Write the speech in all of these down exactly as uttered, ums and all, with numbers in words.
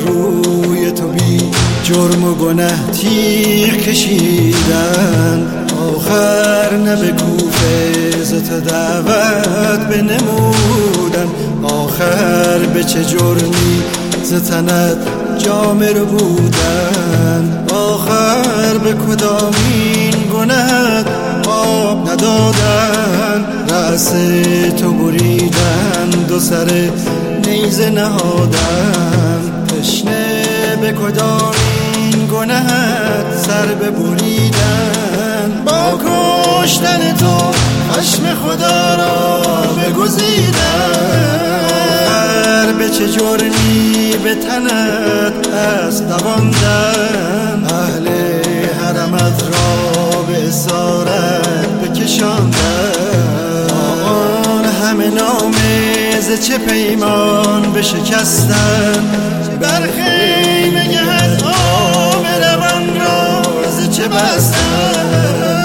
روی تو بی جرم و گنه تیغ کشیدن. آخر نه به کوفه ز تو دعوت بنمودن. آخر به چه جرمی ز تنت جامه رو بودن. آخر به کدامین گنهت آب ندادن. رأس تو بریدن، دو سر نیزه نهادن. تشنه به کدامین گنهت سر ببریدن. با کشتن تو خشم خدا را بگزیدن. آخر به چه جرمی به تنت دست دواندن. اهل حرمت را به اسارت بکشاندن. آن همه نامه ز چه پیمان بشکستن. بر خیمه گهت آب روان را ز چه بستن.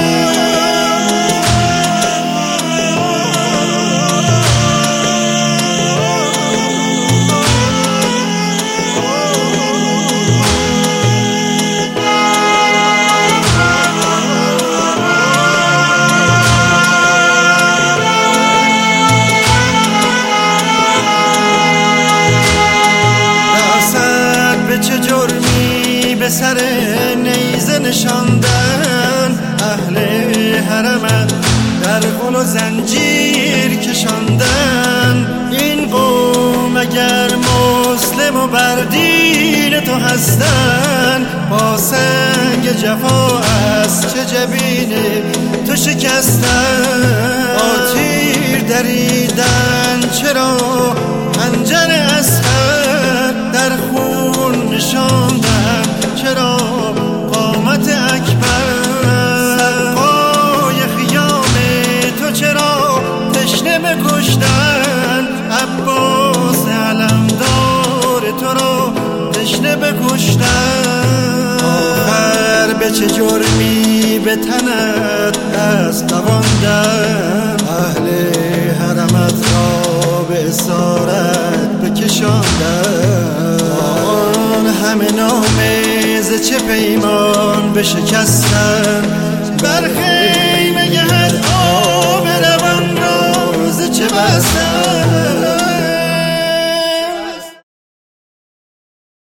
به سر نیزه نشاندن. اهل حرمت در غل و زنجیر کشاندن. این قوم اگر مسلم و بر دین تو هستن، با سنگ جفا از چه جبین تو شکستن. با تیر دریدن چرا خنجر اسد در خون نشاندن. چرا قامت اکبر سرپای خیام تو چرا تشنه بکشتن. عباس علمدار تو را تشنه بکشتن. آخر به چه جرمی به تنت دست دواندن. اهل حرمت را به اسارت بکشاندن. آن همه نامه ز چه پیمان بشکستن. بر خیمه